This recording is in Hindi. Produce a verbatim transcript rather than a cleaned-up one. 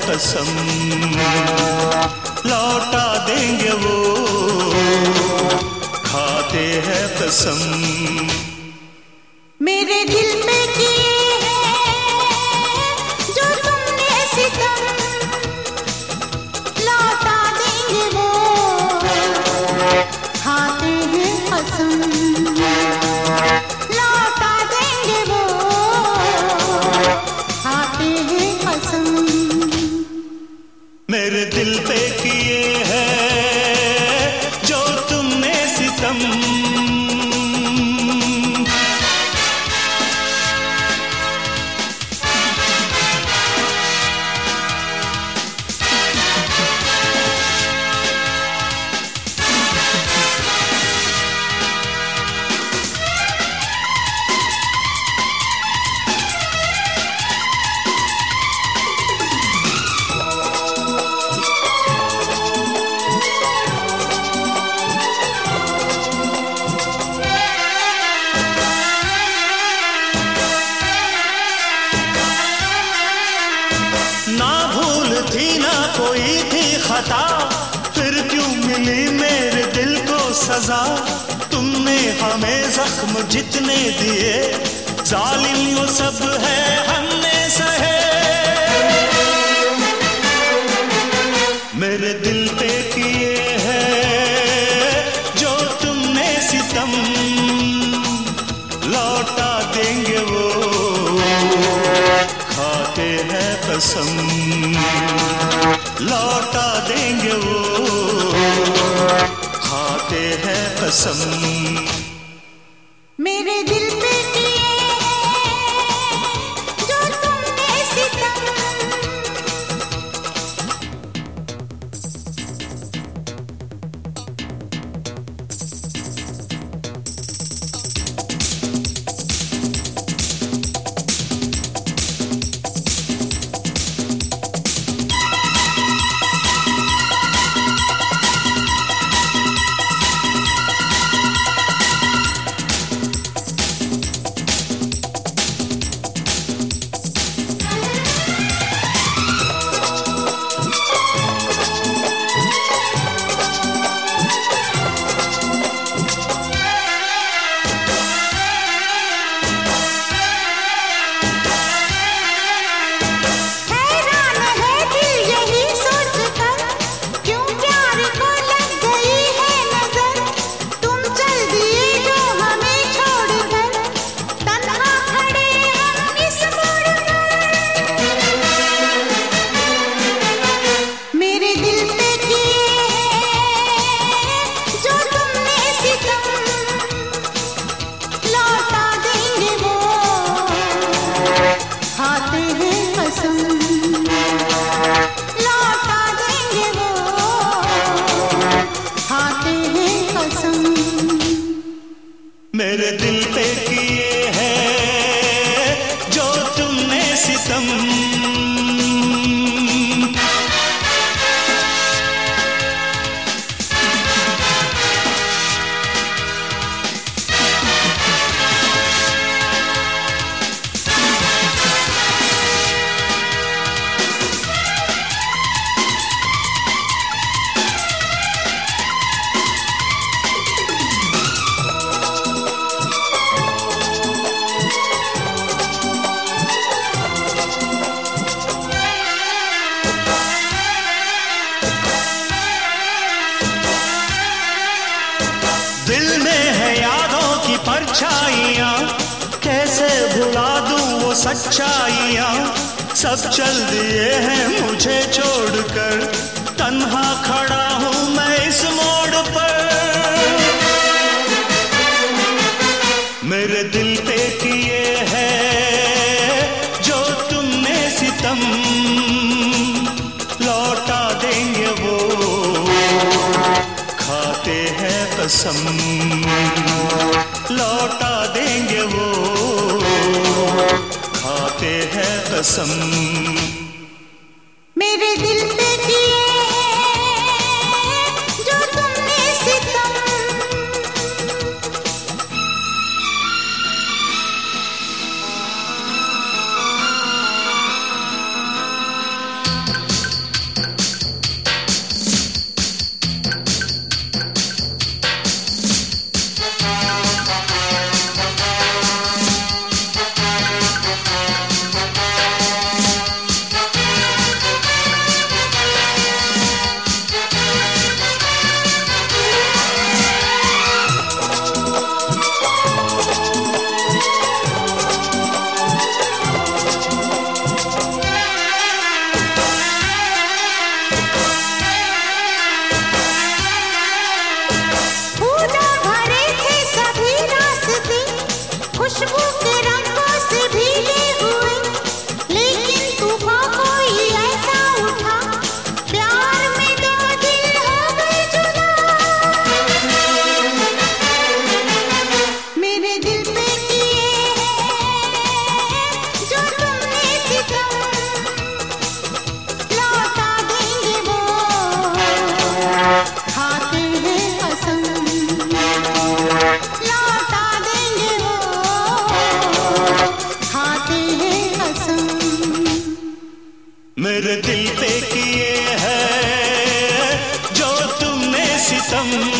कसम, लौटा देंगे वो, खाते हैं कसम। मेरे दिल पे किए हैं जो तुमने सितम, लौटा देंगे वो, खाते हैं कसम, लौटा देंगे वो, खाते हैं कसम। मेरे दिल पे किए हैं जो तुमने सितम, ना भूल थी ना कोई थी खता, फिर क्यों मिली मेरे दिल को सजा। तुमने हमें जख्म जितने दिए, जालिम वो सब है हमने सहे। मेरे दिल पे किए हैं जो तुमने सितम, लौटा देंगे वो, खाते हैं कसम, लौटा देंगे वो, खाते हैं कसम। मेरे दिल पे किए हैं जो तुमने सितम, मेरे दिल पे किए हैं जो तुमने सितम, दिल में है यादों की परछाइयाँ, कैसे भुला दूं वो सच्चाइयाँ। सब चल दिए हैं मुझे छोड़कर, तन्हा खड़ा हूँ मैं इस मोड़ पर। मेरे दिल पे किए हैं जो तुमने सितम, लौटा देंगे वो, खाते हैं कसम, लौटा देंगे वो, खाते हैं कसम। मेरे दिल पे किए हैं जो तुमने सितम, मेरे दिल पे किए हैं जो तुमने सितम।